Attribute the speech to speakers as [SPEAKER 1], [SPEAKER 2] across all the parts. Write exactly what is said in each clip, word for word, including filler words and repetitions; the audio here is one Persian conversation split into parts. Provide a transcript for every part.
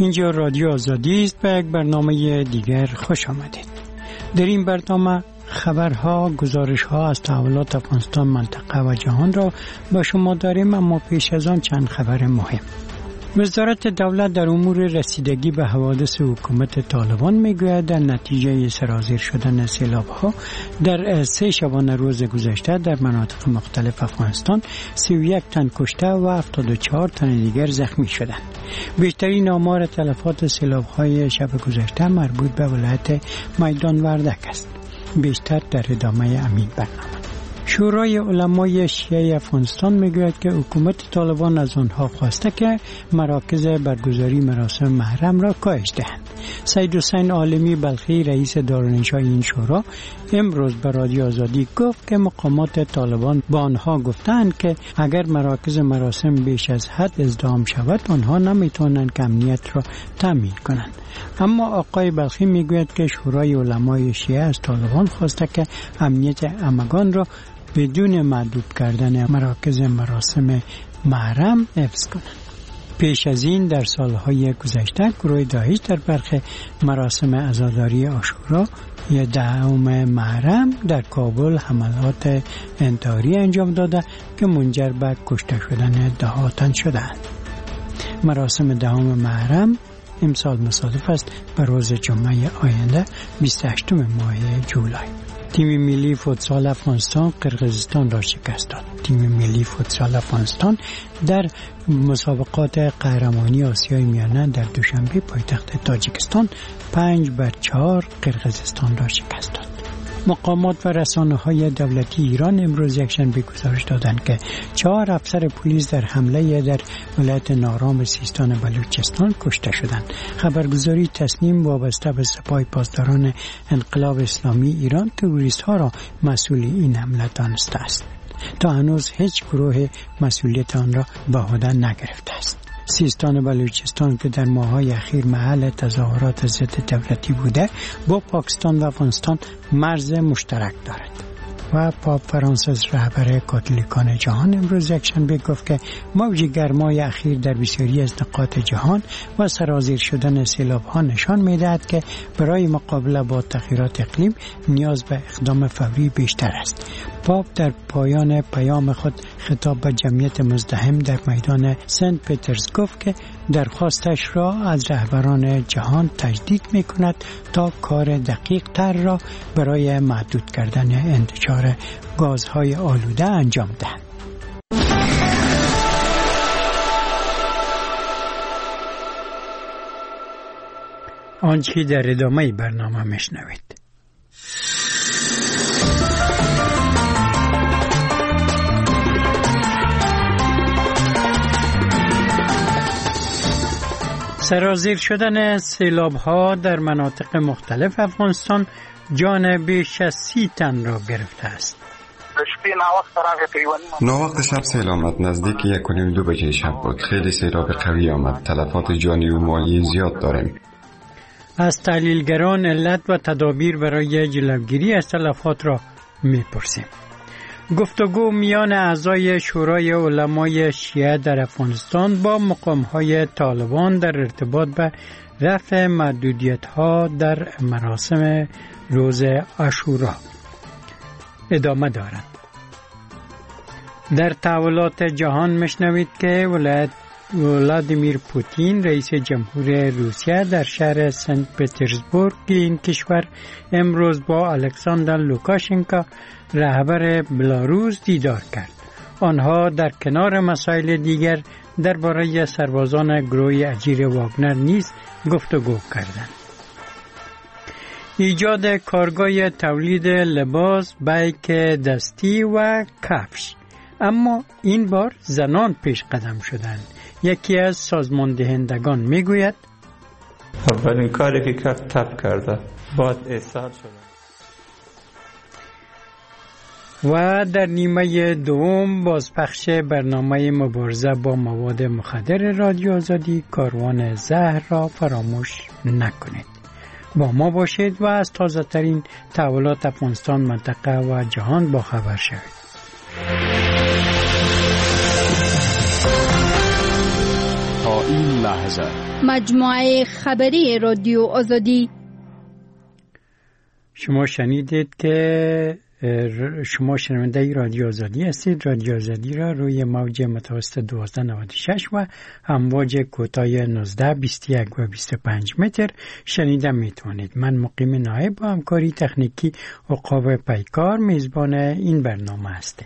[SPEAKER 1] اینجا رادیو آزادی است و یک برنامه دیگر خوش آمدید. در این برنامه خبرها، گزارشها از تحولات افغانستان، منطقه و جهان را با شما داریم، اما پیش از آن چند خبر مهم. وزارت دولت در امور رسیدگی به حوادث حکومت طالبان میگوید در نتیجه سرازیر شدن سیلاب‌ها در سه شبانه روز گذشته در مناطق مختلف افغانستان سی و یک تن کشته و هفتاد و چهار تن دیگر زخمی شدند. بیشترین آمار تلفات سیلاب‌های شب گذشته مربوط به ولایت میدان وردک است. بیشتر در ادامه همین برنامه. شورای علمای شیعه افغانستان میگوید که حکومت طالبان از آنها خواسته که مراکز برگزاری مراسم محرم را کاهش دهند. سید حسین عالمی بلخی رئیس دارالانشای این شورا امروز به رادیو آزادی گفت که مقامات طالبان با آنها گفتند که اگر مراکز مراسم بیش از حد ازدحام شود آنها نمیتوانند که امنیت را تامین کنند. اما آقای بلخی میگوید که شورای علمای شیعه از طالبان خواسته که امنیت همگان را بدون محدود کردن مراکز مراسم محرم حفظ کنند. پیش از این در سالهای گذشته گروه داعش در برخی مراسم عزاداری عاشورا یا دهم محرم در کابل حملات انتحاری انجام داده که منجر به کشته شدن ده تن شدند. مراسم دهم محرم امسال مصادف است به روز جمعه آینده بیست و هشتم ماه جولای. تیم ملی فوتسال افغانستان قرقیزستان را شکست داد. تیم ملی فوتسال افغانستان در مسابقات قهرمانی آسیای میانه در دوشنبه پایتخت تاجیکستان پنج بر چهار قرقیزستان را شکست داد. مقامات و رسانه‌های دولتی ایران امروز یکشنبه گزارش دادند که چهار افسر پلیس در حمله در ولایت نارام سیستان بلوچستان کشته شدند. خبرگزاری تسنیم وابسته به سپاه پاسداران انقلاب اسلامی ایران تروریست‌ها را مسئول این حمله دانسته است. تا هنوز هیچ گروه مسئولیت آن را به عهده نگرفته است. سیستان بلوچستان که در ماه‌های اخیر محل تظاهرات ضد دولتی بوده با پاکستان و افغانستان مرز مشترک دارد. و پاپ فرانسیس رهبر کاتولیکان جهان امروز یکشنبه گفت که موج گرمای اخیر در بسیاری از نقاط جهان و سرازیر شدن سیلاب‌ها نشان می‌دهد که برای مقابله با تغییرات اقلیم نیاز به اقدام فوری بیشتر است. پاپ در پایان پیام خود خطاب به جمعیت مزدحم در میدان سنت پترز گفت که درخواستش را از رهبران جهان تجدید می‌کند تا کار دقیق تر را برای محدود کردن انتشار گازهای آلوده انجام دهند. آنچه در ادامه برنامه میشنوید. سرازیر شدن سیلاب‌ها در مناطق مختلف افغانستان جان بیش از سی تن را گرفته است.
[SPEAKER 2] ناوقت شب سیل آمد. نزدیک یک و نیم دو بجه شب بود. خیلی سیلاب قوی آمد. تلفات جانی و مالی زیاد داریم.
[SPEAKER 1] از تحلیلگران علت و تدابیر برای جلوگیری از تلفات را می‌پرسیم. گفتگو میان اعضای شورای علمای شیعه در افغانستان با مقام‌های طالبان در ارتباط به رفع محدودیت‌ها در مراسم روز عاشورا ادامه دارد. در تحولات جهان میشنوید که ولایت ولادیمیر پوتین رئیس جمهور روسیه در شهر سنت پترزبورگ این کشور امروز با الکساندر لوکاشنکو رهبر بلاروس دیدار کرد. آنها در کنار مسائل دیگر درباره سربازان گروه اجیر واگنر نیز گفتگو کردند. ایجاد کارگاه تولید لباس، بیک دستی و کفش، اما این بار زنان پیش قدم شدند. یکی از سازمان دهندگان میگوید
[SPEAKER 3] اولین کاری که کرد تب کرده بعد احسان شده.
[SPEAKER 1] و در نیمه دوم بازپخش برنامه مبارزه با مواد مخدر رادیو آزادی کاروان زهر را فراموش نکنید. با ما باشید و از تازه ترین تحولات افغانستان، منطقه و جهان با خبر شوید.
[SPEAKER 4] تا این لحظه
[SPEAKER 5] مجموعه خبری رادیو آزادی.
[SPEAKER 1] شما شنیدید که شما شنونده رادیو آزادی هستید. رادیو آزادی را روی موج متوسط دوازده نود و شش و امواج کوتاه نوزده بیست و یک و بیست و پنج متر شنیده میتونید. من مقیم نایب با همکاری تکنیکی عقاب پیکار میزبان این برنامه هستم.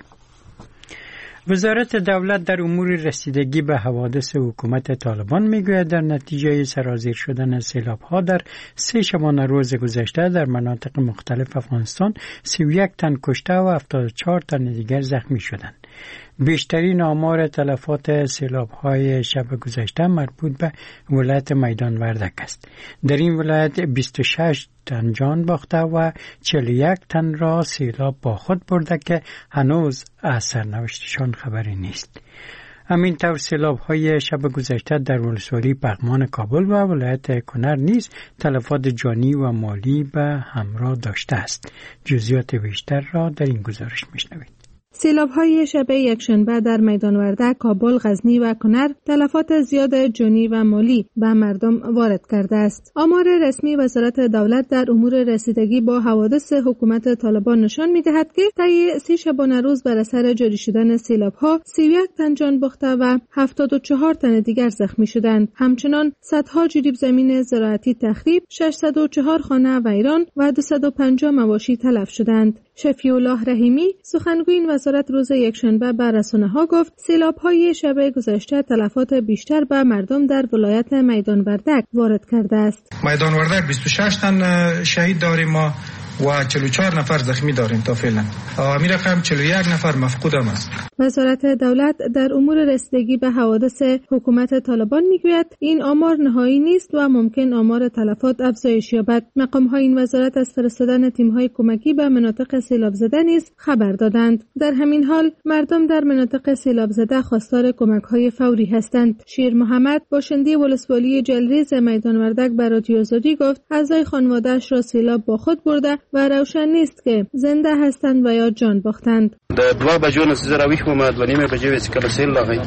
[SPEAKER 1] وزارت دولت در امور رسیدگی به حوادث حکومت طالبان میگوید در نتیجه سرازیر شدن سیلاب‌ها در سه شبانه روز گذشته در مناطق مختلف افغانستان سی و یک تن کشته و هفتاد و چهار تن دیگر زخمی شدند. بیشترین آمار تلفات سیلاب‌های شب گذشته مربوط به ولایت میدان وردک است. در این ولایت بیست و شش تن جان باخته و چهل و یک تن را سیلاب با خود برده که هنوز از سرنوشتشان خبری نیست. همین طور سیلاب‌های شب گذشته در ولسوالی پغمان کابل و ولایت کنر نیز تلفات جانی و مالی به همراه داشته است. جزئیات بیشتر را در این گزارش می‌شنوید.
[SPEAKER 6] سیلاب‌های شب یکشنبه در میدان وردک، کابل، غزنی و کنر تلفات زیاد جانی و مالی به مردم وارد کرده است. آمار رسمی وزارت دولت در امور رسیدگی با حوادث حکومت طالبان نشان می‌دهد که طی سی شبانه روز بر اثر جاری شدن سیلاب‌ها سی و یک تن جان باخته و هفتاد و چهار تن دیگر زخمی شدند. همچنین صدها جریب زمین زراعتی تخریب، ششصد و چهار خانه ویران و دویست و پنجاه مواشی تلف شدند. شفیع الله رحیمی سخنگوی وزارت روز یکشنبه به رسانه‌ها گفت سیلاب‌های شب گذشته تلفات بیشتر به مردم در ولایت میدان وردک وارد کرده است.
[SPEAKER 7] میدان وردک بیست و شش تن شهید داریم ما و چهل و چهار نفر زخمی داریم تا فعلا. می رقم چهل و یک نفر مفقود هم است.
[SPEAKER 6] وزارت دولت در امور رسیدگی به حوادث حکومت طالبان میگوید این آمار نهایی نیست و ممکن آمار تلفات افزایش یابد. مقام‌های این وزارت از فرستادن تیم‌های کمکی به مناطق سیلاب زده نیز خبر دادند. در همین حال مردم در مناطق سیلاب زده خواستار کمک‌های فوری هستند. شیر محمد باشنده ولسوالی جلریز میدان وردک به رادیو آزادی گفت اعضای خانواده‌اش را سیلاب با خود برده و روشن نیست که زنده هستند و یا جان باختند.
[SPEAKER 8] در دو بجو نزدیک اومد و نیمه بجو اسکل سیل لاغی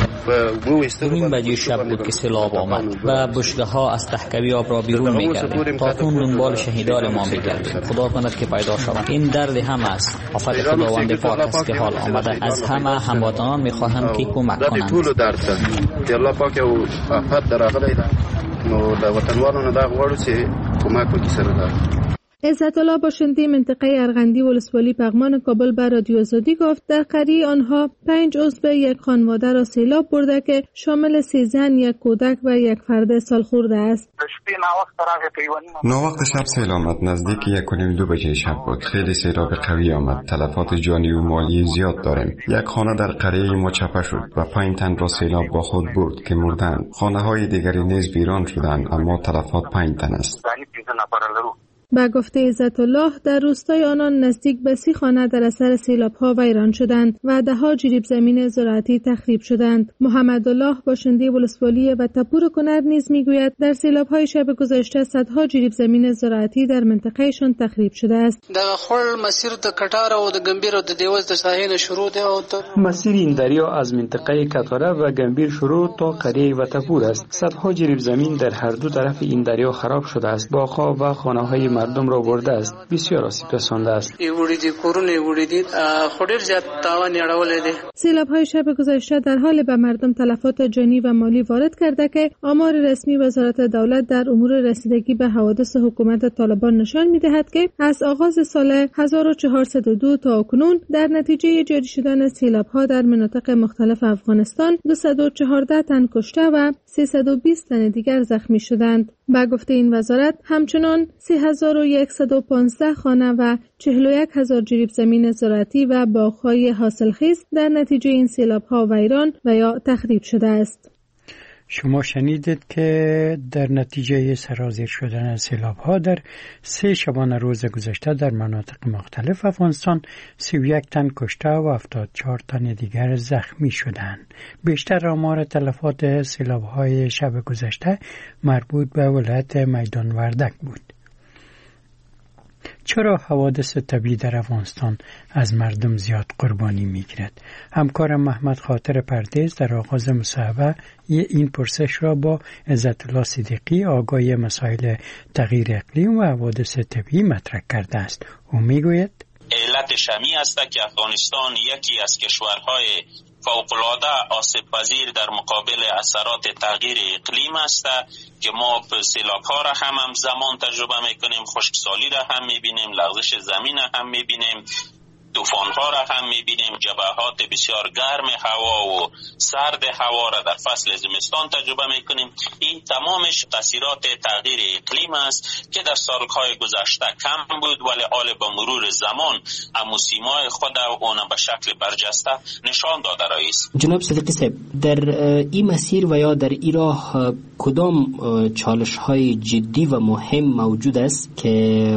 [SPEAKER 8] و
[SPEAKER 9] نیم بجه شب بود که سیلاب آمد و بشگه ها از تحکوی آب را بیرون می‌گردیم تا تون دنبال شهیدان ما می‌گردیم. خدا کند که پیدا شود. این درد هم است. آفت خداوند پاک است که حال آمده. از همه هموطنان می‌خواهم که کمک کنند.
[SPEAKER 8] طول درد که الله پاک او آفت در اغلی نو د وطنوالو نه دا غواړو چې کومک وکړي سره دا.
[SPEAKER 6] عزت الله باشنده منطقه ارغندی ولسوالی پغمان کابل به رادیو آزادی گفت در قریه آنها پنج عضو یک خانواده را سیلاب برده که شامل سه زن، یک کودک و یک فرد سالخورده است.
[SPEAKER 2] ناوقت شب سیل آمد. نزدیک یک و نیم دو بجه شب بود. خیلی سیلاب قوی آمد. تلفات جانی و مالی زیاد داریم. یک خانه در قریه ما چپه شد و پنج تن را سیلاب با خود برد که مردند. خانه های دیگری نیز ویران شدند اما تلفات پنج تن است.
[SPEAKER 6] با گفته عزت الله در روستای آنان نزدیک به سی خانه در اثر سیلاب‌ها ویران شدند و ده‌ها جریب زمین زراعتی تخریب شدند. محمد الله باشنده ولسوالی و تپور کنر نیز میگوید در سیلاب‌های شب گذشته صدها جریب زمین زراعتی در منطقهشان تخریب شده است.
[SPEAKER 10] د خپل مسیر د کټار او د ګمبیر او د دیوز د ساحل شروع دی او
[SPEAKER 11] مسیر این دریا از منطقه کټاره و گمبیر شروع تا قریه و تپور است. صدها جریب زمین در هر دو طرف این دریا خراب شده است. باغ‌ها و خانه‌های مردم را برده است. بسیار آسیب رسانده است.
[SPEAKER 6] سیلاب‌های شب گذشته در حال به مردم تلفات جانی و مالی وارد کرده که آمار رسمی وزارت دولت در امور رسیدگی به حوادث حکومت طالبان نشان می‌دهد که از آغاز سال هزار و چهارصد و دو تا اکنون در نتیجه جاری شدن سیلاب‌ها در مناطق مختلف افغانستان دویست و چهارده تن کشته و سیصد و بیست تن دیگر زخمی شدند. با گفته این وزارت همچنان سه هزار و صد و پانزده خانه و چهل و یک هزار جریب زمین زراعتی و باغ‌های حاصلخیز در نتیجه این سیلاب‌ها ویران و یا تخریب شده است.
[SPEAKER 1] شما شنیدید که در نتیجه سرازیر شدن سیلاب‌ها در سه شبانه روز گذشته در مناطق مختلف افغانستان سی و یک تن کشته و هفتاد و چهار تن دیگر زخمی شدند. بیشتر آمار تلفات سیلاب‌های شب گذشته مربوط به ولایت میدان وردک بود. چرا حوادث طبیعی در افغانستان از مردم زیاد قربانی میگیرد؟ همکارم محمد خاطر پردیس در آغاز مصاحبه این پرسش را با عزت الله صدیقی آگاهی مسائل تغییر اقلیم و حوادث طبیعی مطرح کرده است. او میگوید
[SPEAKER 4] علت شمی است که افغانستان یکی از کشورهای فوق‌العاده آسیب‌پذیر در مقابل اثرات تغییر اقلیم است که ما سیلاب‌ها را هم همزمان تجربه می‌کنیم، خشکسالی را هم می‌بینیم، لغزش زمین را هم می‌بینیم، طوفان‌ها را هم می‌بینیم، جبهات بسیار گرم هوا و سرد هوا را در فصل زمستان تجربه می‌کنیم. این تمامش تاثیرات تغییر اقلیم است که در سال‌های گذشته کم بود، ولی حال با مرور زمان موسم‌های خود اون به شکل برجسته نشان داده است.
[SPEAKER 12] جناب صدیقی صاحب، در این مسیر و یا در این راه کدام چالش‌های جدی و مهم موجود است که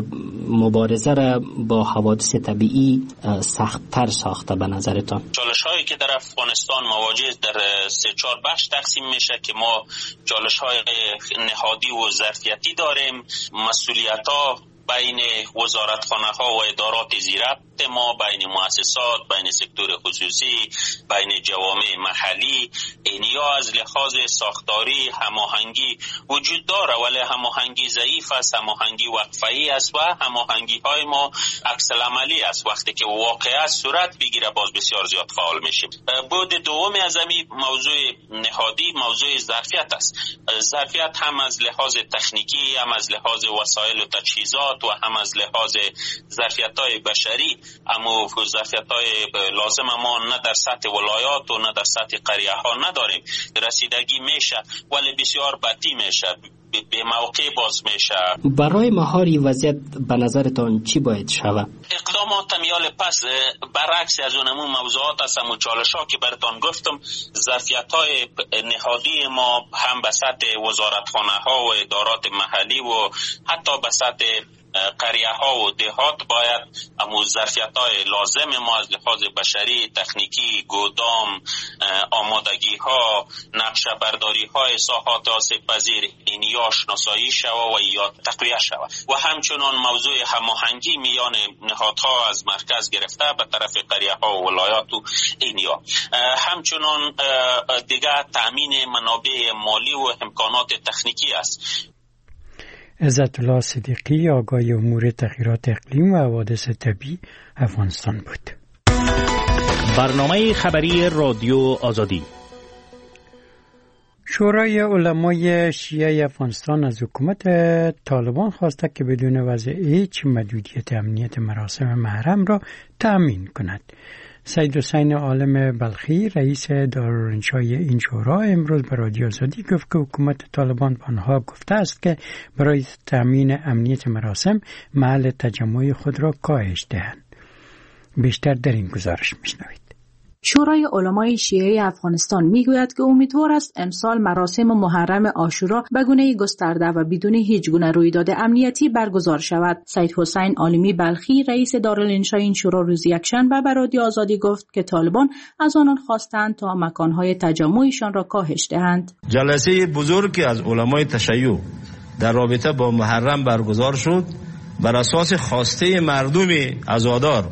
[SPEAKER 12] مبارزه را با حوادث طبیعی سخت‌تر ساخته به نظرتان؟
[SPEAKER 4] چالش هایی که در افغانستان مواجه در سه چهار بخش تقسیم میشه که ما چالش های نهادی و ظرفیتی داریم. مسئولیت ها بین وزارتخانه ها و ادارات زیربط ما، بین مؤسسات، بین سکتور خصوصی، بین جوامع محلی، اینیا از لحاظ ساختاری هماهنگی وجود داره، ولی هماهنگی ضعیف است، هماهنگی وقفه‌ای است و هماهنگی های ما عکس العملی است. وقتی که واقعا صورت بگیره باز بسیار زیاد فعال میشیم. بود دومی از همین موضوع نهادی موضوع ظرفیت است. ظرفیت هم از لحاظ تکنیکی، هم از لحاظ وسایل و تجهیزات و هم از لحاظ ظرفیت‌های بشری، اما ظرفیت‌های لازم ما نه در سطح ولایات و نه در سطح قریه‌ها نداریم. رسیدگی میشه ولی بسیار بدی میشه، به موقع باز میشه.
[SPEAKER 12] برای مهاری وضعیت به نظرتان چی باید شود؟
[SPEAKER 4] اقدامات میال پس برعکس از اونمون موضوعات است و چالش‌ها که براتون گفتم، ظرفیت‌های نهادی ما هم به سطح وزارتخانه‌ها و ادارات محلی و حتی به سطح قریه ها و دهات باید امو ظرفیت های لازم ما از لحاظ بشری، تکنیکی، گودام، آمادگی ها، نقشه برداری های ساحات آسیب پذیر اینیا شناسایی شود و یا تقویه شود و همچنان موضوع هماهنگی میان نهادها از مرکز گرفته به طرف قریه ها و ولایات و اینیا، همچنان دیگه تامین منابع مالی و امکانات تکنیکی است.
[SPEAKER 1] عزت الله صدیقی آگاهی امور تغییرات اقلیم و حوادث طبیعی افغانستان بود.
[SPEAKER 13] برنامه خبری رادیو آزادی.
[SPEAKER 1] شورای علمای شیعه افغانستان از حکومت طالبان خواسته که بدون وضع هیچ محدودیت امنیت مراسم محرم را تأمین کند. سید حسین عالم بلخی رئیس دارالانشای این شورا امروز به رادیو آزادی گفت که حکومت طالبان به آنها گفته است که برای تأمین امنیت مراسم محل تجمع خود را کاهش دهند. بیشتر در این گزارش میشنوید.
[SPEAKER 14] شورای علمای شیعه افغانستان میگوید که امیدوار است امسال مراسم محرم عاشورا به گونه گسترده و بدون هیچ گونه رویداد امنیتی برگزار شود. سید حسین عالمی بلخی رئیس دارالانشای این شورا روز یکشنبه به رادیو آزادی گفت که طالبان از آنان خواستند تا مکانهای تجمعشان را کاهش دهند.
[SPEAKER 15] جلسه بزرگی از علمای تشیع در رابطه با محرم برگزار شد. بر اساس خواسته مردم عزادار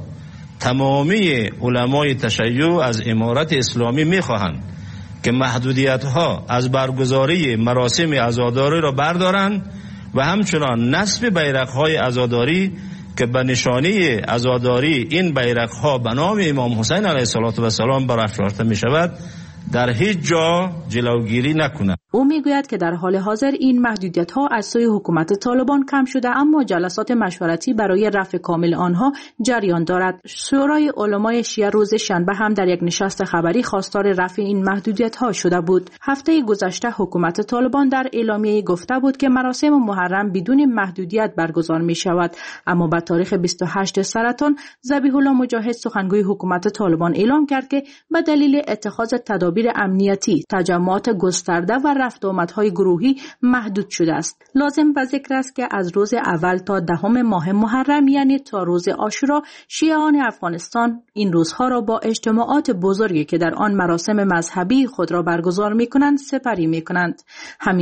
[SPEAKER 15] تمامی علمای تشیع از امارت اسلامی می‌خواهند که محدودیت‌ها از برگزاری مراسم عزاداری را بردارند و همچنان نصب بیرق‌های عزاداری که به نشانه عزاداری این بیرق‌ها به نام امام حسین علیه السلام برافراشته می‌شود در هیچ جا جلوگیری نکنند.
[SPEAKER 14] او میگوید که در حال حاضر این محدودیت‌ها از سوی حکومت طالبان کم شده، اما جلسات مشورتی برای رفع کامل آنها جریان دارد. شورای علمای شیعه روز شنبه هم در یک نشست خبری خواستار رفع این محدودیت‌ها شده بود. هفته گذشته حکومت طالبان در اعلامیه گفته بود که مراسم محرم بدون محدودیت برگزار می‌شود، اما به تاریخ بیست و هشتم سرطان ذبیح الله مجاهد سخنگوی حکومت طالبان اعلام کرد که به دلیل اتخاذ تدابیر امنیتی تجمعات گسترده و رفت و آمدهای گروهی محدود شده است. لازم به ذکر است که از روز اول تا دهم ماه محرم یعنی تا روز عاشورا شیعیان افغانستان این روزها را با اجتماعات بزرگی که در آن مراسم مذهبی خود را برگزار می‌کنند سپری می‌کنند. همینطور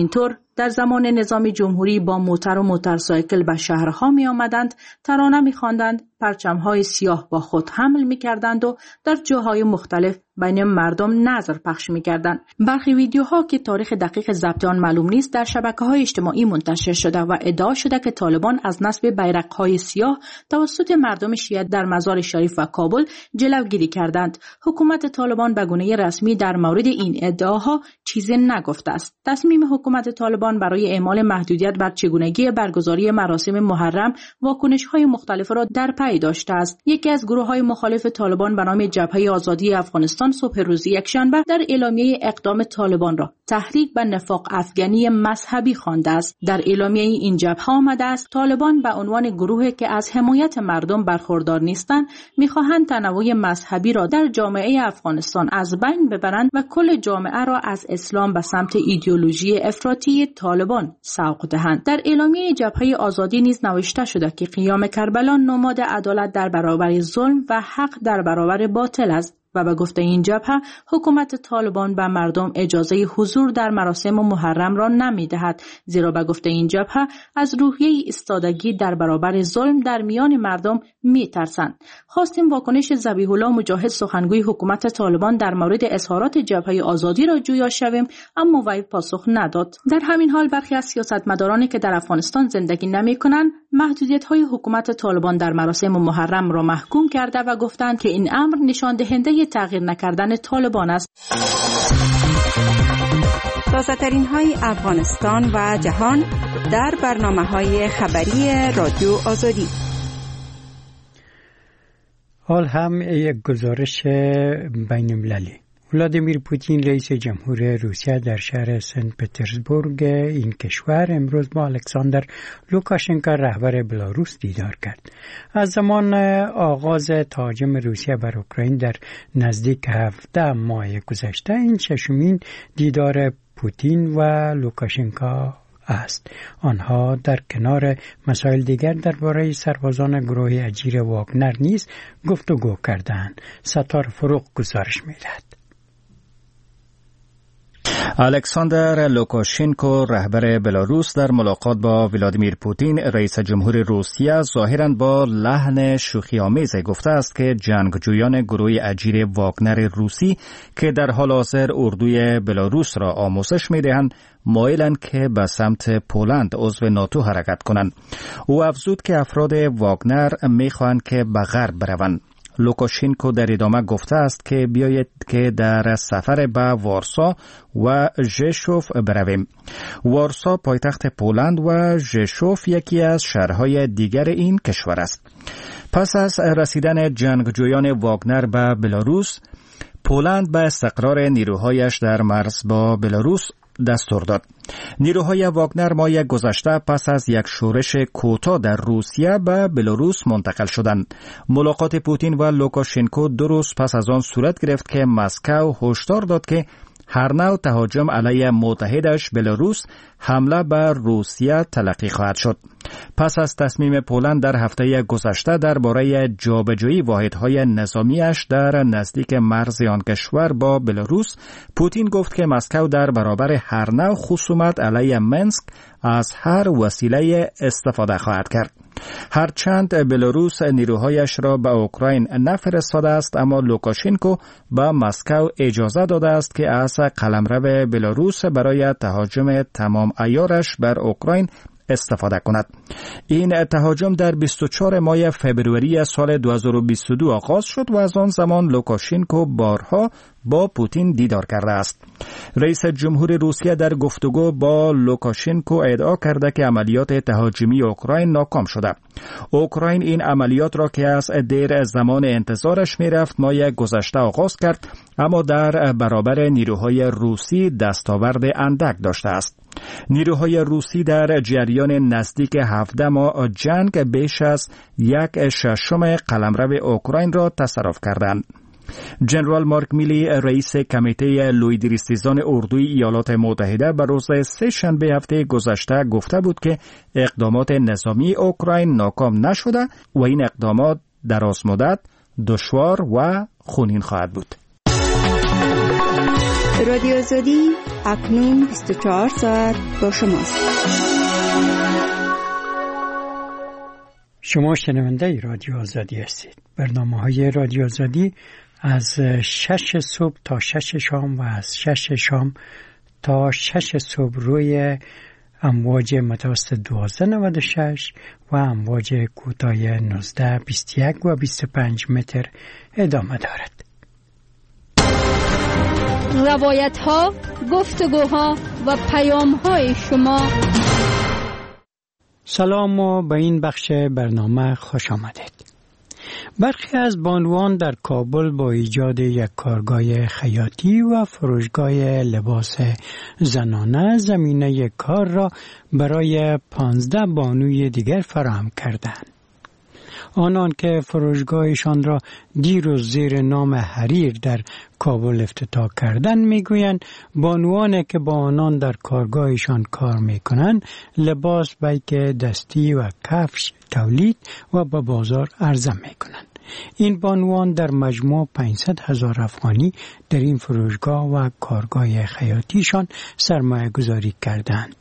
[SPEAKER 14] در زمان نظام جمهوری با موتر و موتورسایکل به شهرها می آمدند، ترانه می خواندند، پرچم‌های سیاه با خود حمل می کردند و در جاهای مختلف بین مردم نظر پخش می کردند. برخی ویدیوها که تاریخ دقیق ضبط آن معلوم نیست در شبکه‌های اجتماعی منتشر شده و ادعا شده که طالبان از نصب بیرق‌های سیاه توسط مردم شیعه در مزار شریف و کابل جلوگیری کردند. حکومت طالبان به گونه رسمی در مورد این ادعاها چیزی نگفته است. تصمیم حکومت طالبان برای اعمال محدودیت بر چگونگی برگزاری مراسم محرم واکنش‌های مختلف را در پی داشته است. یکی از گروه‌های مخالف طالبان به نام جبهه آزادی افغانستان صبح روز یکشنبه در اعلامیه اقدام طالبان را تحریک به نفاق افغانی مذهبی خوانده است. در اعلامیه این جبهه آمده است طالبان به عنوان گروهی که از حمایت مردم برخوردار نیستند می‌خواهند تنوع مذهبی را در جامعه افغانستان از بین ببرند و کل جامعه را از اسلام به سمت ایدئولوژی افراطی طالبان سوق دهند. در اعلامیه جبهه آزادی نیز نوشته شده که قیام کربلا نماد عدالت در برابر ظلم و حق در برابر باطل است و به گفته این جبهه حکومت طالبان به مردم اجازه حضور در مراسم محرم را نمی‌دهد، زیرا به گفته این جبهه از روحیه ایستادگی در برابر ظلم در میان مردم می‌ترسند. خواستیم واکنش ذبیح الله مجاهد سخنگوی حکومت طالبان در مورد اظهارات جبهه آزادی را جویا شویم، اما وی پاسخ نداد. در همین حال برخی از سیاستمدارانی که در افغانستان زندگی نمی‌کنند محدودیت‌های حکومت طالبان در مراسم محرم را محکوم کرده و گفتند که این امر نشان دهنده تغییر نکردن طالبان است.
[SPEAKER 16] تازه‌ترین های افغانستان و جهان در برنامه‌های خبری رادیو آزادی.
[SPEAKER 1] حال هم یک گزارش بین‌المللی. ولادیمیر پوتین رئیس جمهور روسیه در شهر سنت پترزبورگ این کشور امروز با الکساندر لوکاشنکو رهبر بلاروس دیدار کرد. از زمان آغاز تهاجم روسیه بر اوکراین در نزدیک هفده ماه گذشته این ششمین دیدار پوتین و لوکاشنکو است. آنها در کنار مسائل دیگر درباره سربازان گروه اجیر واگنر نیز گفتگو کردند. ستار فروغ گزارش می‌دهد.
[SPEAKER 13] الکساندر لوکاشنکو رهبر بلاروس در ملاقات با ولادیمیر پوتین رئیس جمهور روسیه ظاهراً با لحن شوخی‌آمیز گفته است که جنگجویان گروه اجیر واگنر روسی که در حال حاضر اردوی بلاروس را آموزش می‌دهند مایلند که به سمت پولند عضو ناتو حرکت کنند. او افزود که افراد واگنر می‌خواهند که به غرب بروند. لوکاشنکو در ادامه گفته است که بیایید که در سفر به وارسا و ژشوف برویم. وارسا پایتخت پولند و ژشوف یکی از شهرهای دیگر این کشور است. پس از رسیدن جنگجویان واگنر به بلاروس، پولند به استقرار نیروهایش در مرز با بلاروس دستور داد. نیروهای واگنر ماه گذشته پس از یک شورش کوتاه در روسیه به بلاروس منتقل شدند. ملاقات پوتین و لوکاشنکو دو روز پس از آن صورت گرفت که مسکو هشدار داد که هر نوع تهاجم علیه متحدش بلاروس حمله بر روسیه تلقی خواهد شد. پس از تصمیم پولند در هفته گذشته درباره جابجایی واحدهای نظامیش در نزدیک مرز آن کشور با بلاروس، پوتین گفت که مسکو در برابر هر نوع خصومت علیه منسک از هر وسیله استفاده خواهد کرد. هرچند بلاروس نیروهایش را به اوکراین نفرستاده است، اما لوکاشنکو به مسکو اجازه داده است که از قلمرو بلاروس برای تهاجم تمام عیارش بر اوکراین استفاده کند. این تهاجم در بیست و چهارم ماه فوریه سال دو هزار و بیست و دو آغاز شد و از آن زمان لوکاشنکو بارها با پوتین دیدار کرده است. رئیس جمهور روسیه در گفتگو با لوکاشنکو ادعا کرده که عملیات تهاجمی اوکراین ناکام شده. اوکراین این عملیات را که از دیر زمان انتظارش میرفت ماه گذشته آغاز کرد، اما در برابر نیروهای روسی دستاورد اندک داشته است. نیروهای روسی در جریان نزدیک هفده ماه جنگ بیش از یک ششم قلمرو اوکراین را تصرف کردند. جنرال مارک میلی رئیس کمیته لویدریستیزان اردوی ایالات متحده بر روز سه شنبه هفته گذشته گفته بود که اقدامات نظامی اوکراین ناکام نشده و این اقدامات درازمدت، دشوار و خونین خواهد بود.
[SPEAKER 16] رادیو آزادی اکنون بیست و چهار ساعت با شماست.
[SPEAKER 1] شما شنونده رادیو آزادی هستید. برنامه‌های رادیو آزادی از شش صبح تا شش شام و از شش شام تا شش صبح روی امواج متوسط دوازده نود و شش و امواج کوتاه نوزده بیست و یک و بیست و پنج متر ادامه دارد.
[SPEAKER 5] روایت ها، گفتگوها و پیام های شما.
[SPEAKER 1] سلام و به این بخش برنامه خوش آمدید. برخی از بانوان در کابل با ایجاد یک کارگاه خیاطی و فروشگاه لباس زنانه زمینه کار را برای پانزده بانوی دیگر فراهم کردند. آنان که فروشگاهشان را دیروز زیر نام حریر در کابل افتتاح کردند میگویند بانوانی که با آنان در کارگاهشان کار میکنند لباس بیک دستی و کفش تولید و به بازار عرضه میکنند. این بانوان در مجموع پانصد هزار افغانی در این فروشگاه و کارگاه خیاطیشان سرمایه گذاری کردند.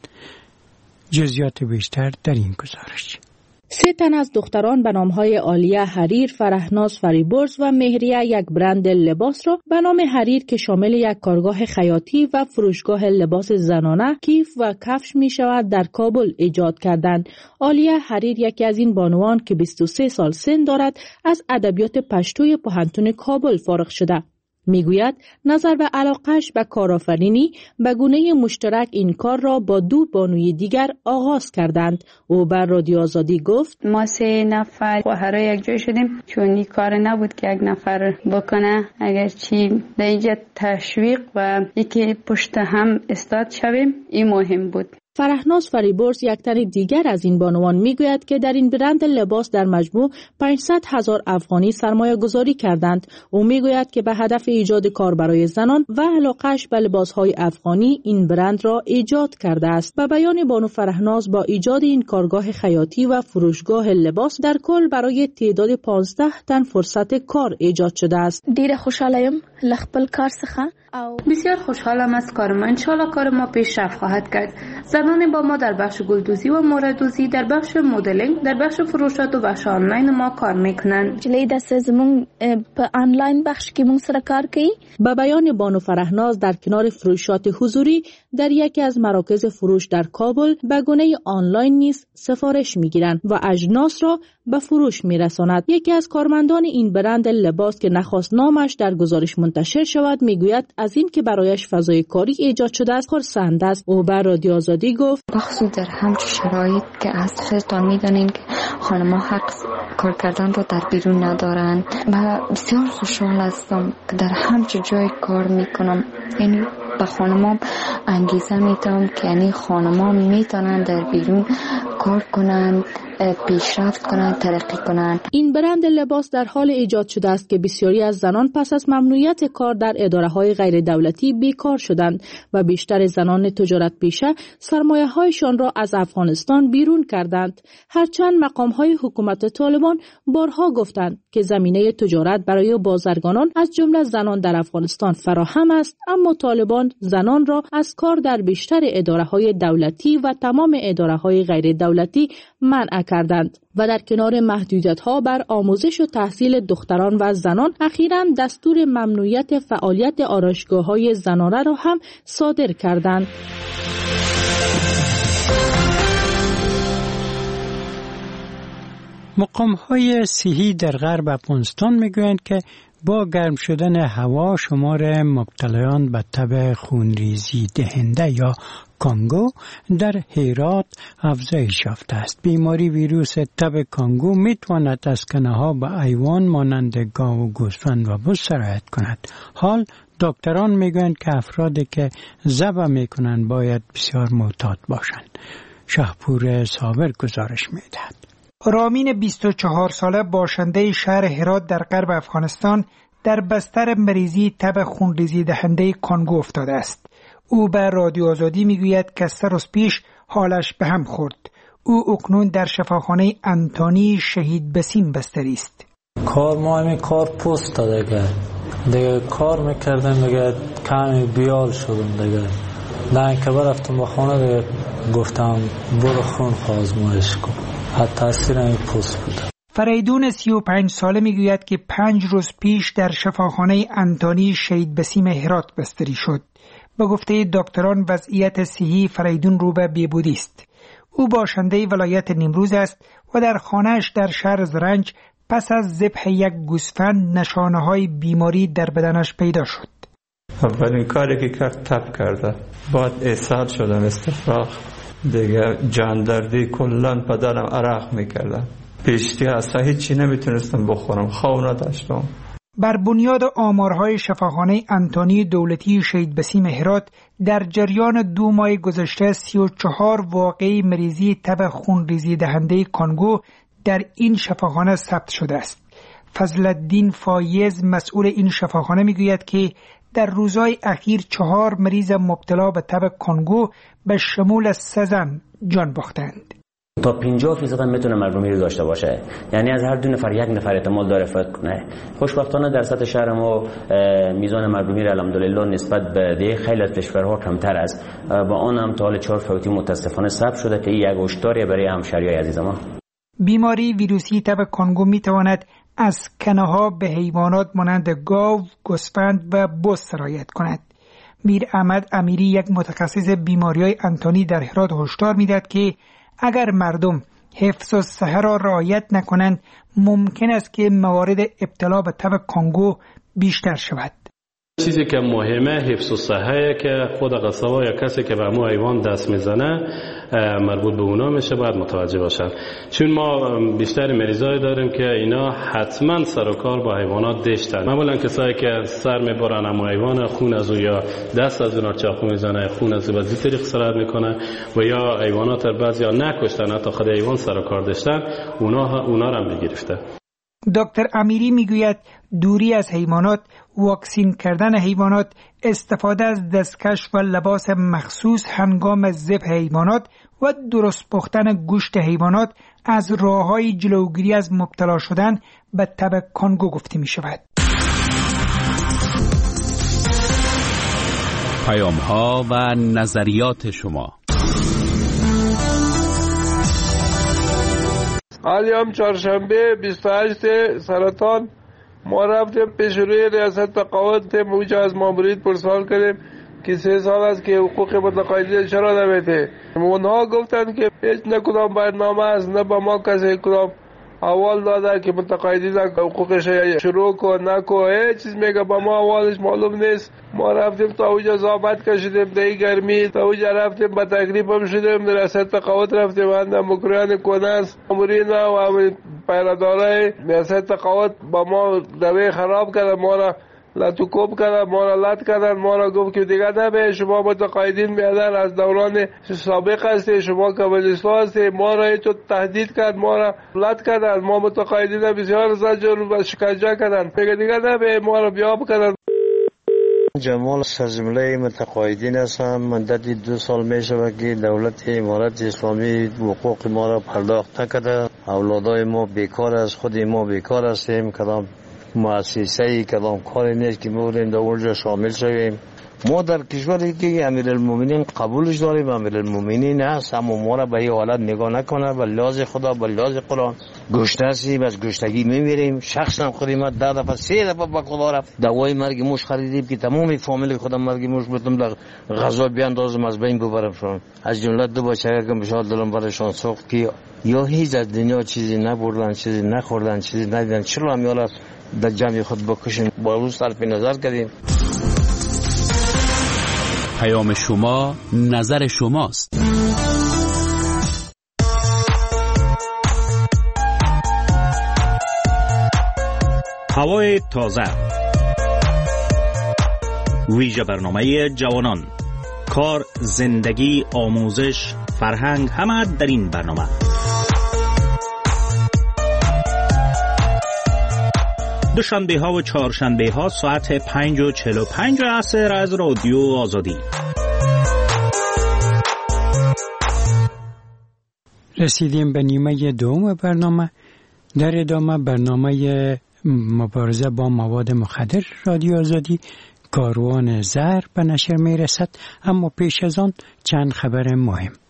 [SPEAKER 1] جزئیات بیشتر در این گزارش.
[SPEAKER 14] سه تن از دختران به نامهای عالیه حریر، فرهناز فریبرز و مهریه یک برند لباس را به نام حریر که شامل یک کارگاه خیاطی و فروشگاه لباس زنانه، کیف و کفش می شود در کابل ایجاد کردند. عالیه حریر یکی از این بانوان که بیست و سه سال سن دارد از ادبیات پشتوی پوهنتون کابل فارغ شده. میگوید نظر به علاقهش به کارآفرینی به گونه مشترک این کار را با دو بانوی دیگر آغاز کردند. او بر رادیو آزادی گفت
[SPEAKER 17] ما سه نفر خواهرای یک جای شدیم چون این کار نبود که یک نفر بکنه، اگرچه در اینجا تشویق و یکی پشت هم استاد شویم این مهم بود.
[SPEAKER 14] فرهناز فریبرز یک تن دیگر از این بانوان میگوید که در این برند لباس در مجموع پانصد هزار افغانی سرمایه گذاری کردند. او میگوید که به هدف ایجاد کار برای زنان و علاقهش به لباسهای افغانی این برند را ایجاد کرده است. به بیان بانو فرهناز با ایجاد این کارگاه خیاطی و فروشگاه لباس در کل برای تعداد پانزده تن فرصت کار ایجاد شده است.
[SPEAKER 18] ډیره خوشحالم له خپل کار څخه.
[SPEAKER 17] بسیار خوشحالم از کار ما. انشالله کار ما پیشرفت خواهد کرد. زنان با ما در بخش گلدوزی و موردوزی، در بخش مدلینگ، در بخش فروشات و بخش آنلاین ما کار میکنند.
[SPEAKER 18] جلی دست زمون په آنلاین بخش کې مونږ سره کار کوي.
[SPEAKER 14] به بیان بانو فرهناز در کنار فروشات حضوری در یکی از مراکز فروش در کابل به گونه آنلاین نیز سفارش میگیرند و اجناس را به فروش میرساند. یکی از کارمندان این برند لباس که نخواست نامش در گزارش منتشر شود میگوید از این که برایش فضای کاری ایجاد شده است خرسند است. او بر رادیو آزادی گفت
[SPEAKER 19] بخصوص در همچون شرایط که از خودتان میدانین که خانم‌ها حق کار کردن رو در بیرون ندارن و بسیار خوشحال هستم که در همچون جای کار میکنم. یعنی به خانم‌ها انگیزه میدم که یعنی خانم‌ها میتونن در بیرون کار کنن، پیشرفت کنند، ترقی کنند.
[SPEAKER 14] این برند لباس در حال ایجاد شده است که بسیاری از زنان پس از ممنوعیت کار در اداره‌های غیر دولتی بیکار شدند و بیشتر زنان تجارت پیشه سرمایه‌هایشان را از افغانستان بیرون کردند. هرچند مقام‌های حکومت طالبان بارها گفتند که زمینه تجارت برای بازرگانان از جمله زنان در افغانستان فراهم است، اما طالبان زنان را از کار در بیشتر اداره‌های دولتی و تمام اداره‌های غیر دولتی منع کردند و در کنار محدودیت‌ها بر آموزش و تحصیل دختران و زنان اخیراً دستور ممنوعیت فعالیت آرایشگاه‌های زنانه را هم صادر کردند.
[SPEAKER 1] مقام‌های صحی در غرب افغانستان میگویند که با گرم شدن هوا شمار مبتلایان به تب خونریزی دهنده یا کانگو در هرات افزایش یافته است. بیماری ویروس تب کانگو میتواند از کنه‌ها به حیوان مانند گاو و گوسفند و بز سرایت کند. حال دکتران میگویند که افرادی که ذبح میکنند باید بسیار محتاط باشند. شهپور صابر گزارش میدهد.
[SPEAKER 20] رامین بیست و چهار ساله باشنده شهر هرات در غرب افغانستان در بستر مریضی تب خونریزی دهنده کانگو افتاده است. او به رادیو آزادی میگوید که سه روز پیش حالش به هم خورد. او اکنون در شفاخانه انتونی شهید بسیم بستری است.
[SPEAKER 21] کار ما همین کار پست داده کرد. دیگه کار میکردم دیگه کمی بیال شدم دیگه. نه که برفتم به خانه دیگه گفتم برو خون آزمایش کن. حتی تاثیر این پوست بود.
[SPEAKER 20] فریدون سی و پنج ساله میگوید که پنج روز پیش در شفاخانه انتونی شهید بسیم هرات بستری شد. به گفته دکتران وضعیت صحی فریدون رو به بهبودی است. او باشنده ولایت نیمروز است و در خانه‌اش در شهر زرنج پس از ذبح یک گوسفند نشانه‌های بیماری در بدنش پیدا شد.
[SPEAKER 3] اولین کاری که کرد تب کرده، بعد اسهال شدم، استفراغ دیگه، جاندردی، کلان بدنم عرق میکردم، پیشتی اصلا هیچی نمیتونستم بخورم، خواب نداشتم.
[SPEAKER 20] بر بنیاد آمارهای شفاخانه انتونی دولتی شهید بسیم هرات در جریان دو ماه گذشته سی و چهار واقعه مریضی تب خونریزی دهنده کانگو در این شفاخانه ثبت شده است. فضلالدین فایز مسئول این شفاخانه میگوید که در روزهای اخیر چهار مریض مبتلا به تب کانگو به شمول سه زن جان باختند.
[SPEAKER 22] تا پنجاه فیصد هم میتونه مرگومی رو داشته باشه، یعنی از هر دو نفر یک نفر احتمال داره فوت کنه. خوشبختانه در سطح شهر ما میزان مرگومی رو الحمدلله نسبت به دیگه خیلی از کشورها کمتر است. با آن هم تا حال چهار فوتی متاسفانه ثبت شده که این یک هشداریه برای همشهریای عزیز ما. بیماری
[SPEAKER 20] ویروسی تب کانگو میتواند از کنه‌ها به حیوانات مانند گاو، گوسفند و بز سرایت کند. میر احمد امیری یک متخصص بیماری‌های انتونی در هرات هشدار میدهد که اگر مردم حفظ الصحه را رعایت نکنند ممکن است که موارد ابتلا به تب کانگو بیشتر شود.
[SPEAKER 23] چیزی که مهمه حفظ الصحه که خود قصبا یا کسی که به مو حیوان دست میزنه مربوط به اونا میشه، باید متوجه باشن، چون ما بیشتر مریضای داریم که اینا حتما سر و کار با حیوانات داشتن. معمولا کسایی که سر میبرن اما حیوان خون از او یا دست از اونها چاقو میزنه خون از او به این طریق سرایت میکنه و یا حیوانات رو بعضیا نکشتن حتی خود حیوان سر و کار داشتن، اونا اونا رو هم بگرفته.
[SPEAKER 20] دکتر امیری میگوید دوری از حیوانات، واکسین کردن حیوانات، استفاده از دستکش و لباس مخصوص هنگام ذبح حیوانات و درست پختن گوشت حیوانات از راه‌های جلوگیری از مبتلا شدن به تب کانگو گفته می شود.
[SPEAKER 24] پیام‌ها و نظریات شما.
[SPEAKER 25] حالی هم چهارشنبه بیست و هشت سرطان ما رفتیم پیش روی ریاست تقاعد موجه از مامورید پرسوال کردیم که سه سال است که حقوق متقاعدین چرا نمیده. اونها گفتن که هیچ نه کدام برنامه است، نه با ما کسی کدام اول داده که متقاعدین حقوقش شروع کن نکو، هیچ چیز میگه با ما اولش معلوم نیست. ما رفتیم تا اوجا زابط کشیدیم در گرمی، تا اوجا رفتیم با تکلیف هم شدیم، در ریاست تقاعد رفتیم اندم مکریان کننس مامورین و پیرادارای ریاست تقاعد با ما دوی خراب کردن، ما را لطوکوب کردن، ما را لط کردن، ما را گفت که دیگه نبه شما متقاعدین میادن از دوران سابق هستی، شما کمونیستا هستی، ما را تو تهدید کرد، ما را لط کردن، ما متقاعدین بسیار زجر و شکنجه کردن، میگه دیگه نبه ما را بیاب کردن.
[SPEAKER 26] جمال سرجمله متقاعدین هستم. مدتی دو سال میشه که دولت امارت اسلامی حقوق ما را پرداخت نکرده. اولادای ما بیکار است، خود ما بیکار هستیم، کدام مؤسسه‌ای کدام کاری نیست که بودیم در اونجا شامل شویم. ما در کشوری که امیرالمومنین قبولش داریم، امیرالمومنین هست، اما ما را به این حالت نگاه نکنه. به لحاظ خدا، به لحاظ قرآن گشته هستیم، از گشتگی میمیریم. شخصا خودم ده دفعه سه دفعه به خدا رفت دوای مرگ موش خریدیم که تمام فامیل خودم مرگ موش بتونم در غذا بیاندازم از بین ببرمشون. از جمله دو بچه که بشار دلم برشان سوخت که یا هیچ از دنیا چیزی نبردن، چیزی نخوردن، چیزی ندیدن، چرا هم یالا در جمع خود بکشیم. با روز صرف نظر کردیم.
[SPEAKER 24] پیام شما نظر شماست.
[SPEAKER 27] هوای تازه، ویژه برنامه جوانان، کار، زندگی، آموزش، فرهنگ، همه در این برنامه. دوشنبه ها و چهارشنبه ها ساعت پنج و چهل و پنج عصر از رادیو آزادی.
[SPEAKER 1] رسیدیم به نیمه دوم برنامه. در ادامه برنامه مبارزه با مواد مخدر رادیو آزادی کاروان زهر به نشر می رسد، اما پیش از آن چند خبر مهم.